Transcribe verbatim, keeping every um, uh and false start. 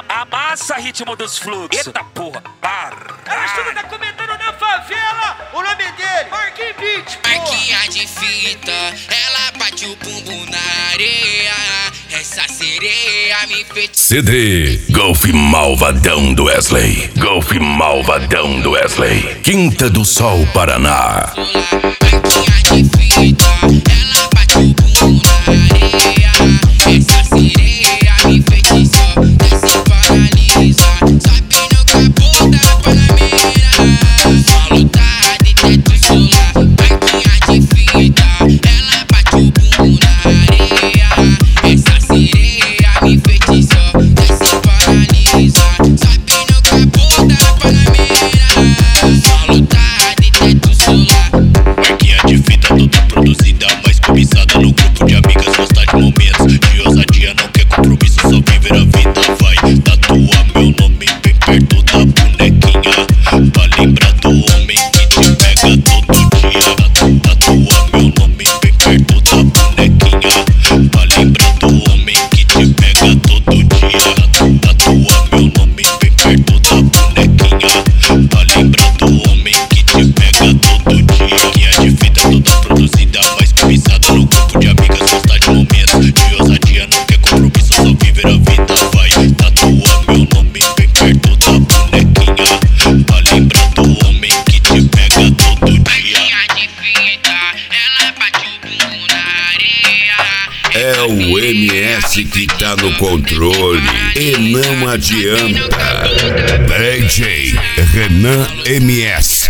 Amassa ritmo dos fluxos. Eita porra, para. Ela estuda, tá comentando na favela. O nome dele, Marquinhos Beat. Marquinha de fita, ela bate o bumbum na areia. Essa sereia me fez. C D Golf Malvadão do Wesley. Golf Malvadão do Wesley. Quinta do Sol, Paraná. Marquinha de fita, ela bate o bumbum na areia. Essa sereia me feitiçou, desce paralisa. Sobe no capô da Panamera. Solo tá de teto solar. Marquinha de fita, ela bate o bumbum na areia. Essa sereia me feitiçou, desce paralisa. Sobe no capô da Panamera. Solo tá de teto solar. Marquinha de fita toda produzida, mais cobiçada no grupo de amigas. Gostar de momentos de ousadia, não quer compromisso, só viver a vida. Vai tatuar meu nome bem perto da bonequinha, pra lembrar do homem que te pega todo dia. Tatuar meu nome bem perto da bonequinha, pra lembrar do homem que te pega todo dia. Tatuar meu nome bem perto da bonequinha, pra lembrar do homem que te pega todo dia. Marquinha de fita toda produzida, mais cobiçada no grupo de amigas. Gostar de momentos de ousadia, não quer compromisso, só viver a vida. Vai tatuar meu nome bem perto da bonequinha, pra lembrar do homem que te pega todo dia. Marquinha de fita, ela bate o bumbum na areia. É o M S que tá no controle e não adianta. D J Renan M S.